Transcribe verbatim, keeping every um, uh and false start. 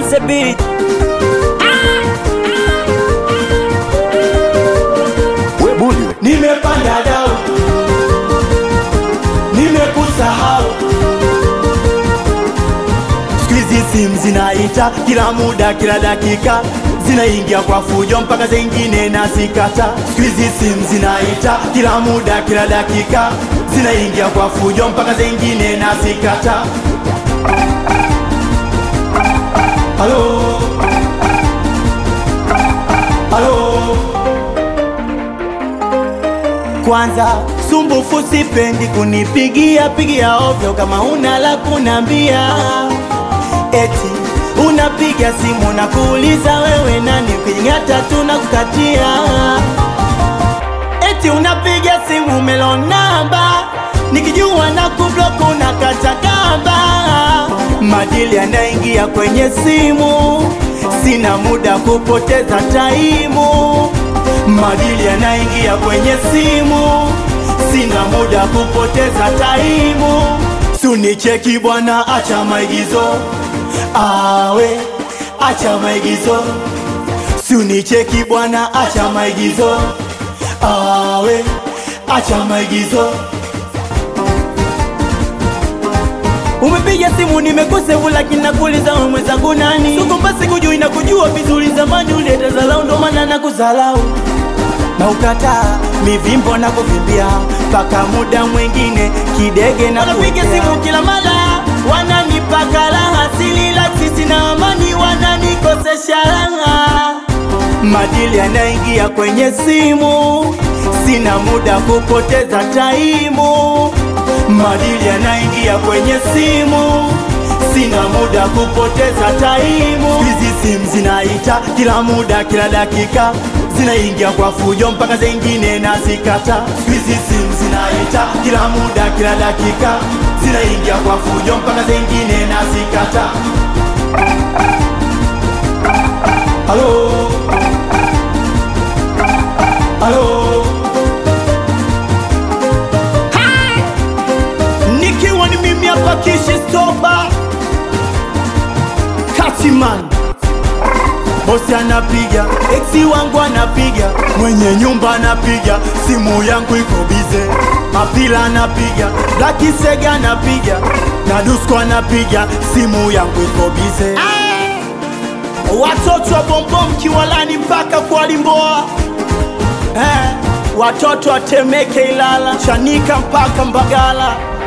the beat. Nimepanda dau, nimekusahau. Squeezy simu zinaita kila muda kila dakika, zinaingia kwa fujo mpaka zingine nazikata. Squeezy simu zinaita kila muda kila dakika, zinaingia kwa fujo mpaka zingine nazikata. Halo, halo. Kwanza sumbufu sipendi kunipigia pigia ovyo kama una la kunambia. Eti unapiga simu na kuuliza wewe nani, ukingata tunakukatia. Eti unapiga simu melon namba, nikijua na kublock unakata kamba. Madili yanaingia kwenye simu, sina muda kupoteza taimu. Madili yanaingia kwenye simu, sina muda kupoteza taimu. Sunicheki bwana, acha maigizo. Awe, acha maigizo. Sunicheki bwana, acha maigizo. Awe, acha maigizo. Umepiga simu nimekusevu lakini nakuuliza wewe mwenzangu nani? Sukumba sikujui na kujua vizuri zamani uleta zalau ndo maana nakuzalau. Na ukataa mivimbo na kuvimbia paka muda mwingine kidege na kupiga simu kila mara, wananipaka raha sili la sisi na amani wananikosesha raha. Madili yanaingia kwenye simu, sina muda kupoteza taimu. Madili yanaingia kwenye simu, sina muda kupoteza taimu. Hizi simu zinaita kila muda kila dakika, zinaingia kwa fujo mpaka zingine nazikata. Hizi simu zinaita kila muda kila dakika, zinaingia kwa fujo mpaka zingine nazikata. Halo, halo. Nikiwa ni mimi hapa Kishi Stopa Katiman, bosi anapiga, eksi wangu anapiga, mwenye nyumba anapiga, simu yangu iko bize. Mapila anapiga, Black Sega anapiga, na Dusko anapiga, simu yangu iko bize. Watoto wa bombom Kiwalani mpaka kwa Limboa, eh, watoto wa Temeke Ilala, Chanika mpaka Mbagala.